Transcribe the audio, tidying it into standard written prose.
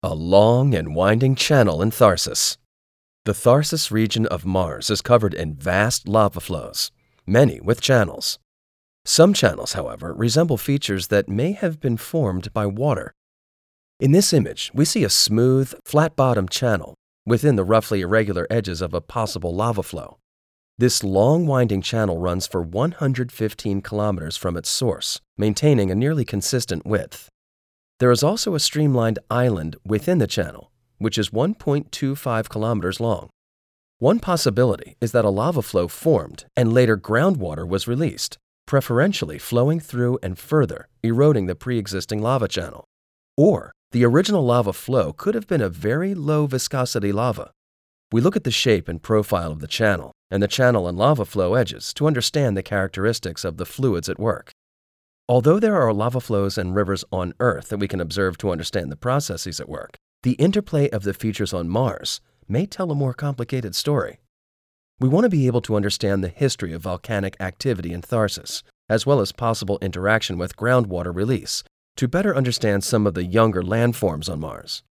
A long and winding channel in Tharsis. The Tharsis region of Mars is covered in vast lava flows, many with channels. Some channels, however, resemble features that may have been formed by water. In this image, we see a smooth, flat-bottomed channel within the roughly irregular edges of a possible lava flow. This long winding channel runs for 115 kilometers from its source, maintaining a nearly consistent width. There is also a streamlined island within the channel, which is 1.25 kilometers long. One possibility is that a lava flow formed and later groundwater was released, preferentially flowing through and further eroding the pre-existing lava channel. Or the original lava flow could have been a very low viscosity lava. We look at the shape and profile of the channel and lava flow edges to understand the characteristics of the fluids at work. Although there are lava flows and rivers on Earth that we can observe to understand the processes at work, the interplay of the features on Mars may tell a more complicated story. We want to be able to understand the history of volcanic activity in Tharsis, as well as possible interaction with groundwater release, to better understand some of the younger landforms on Mars.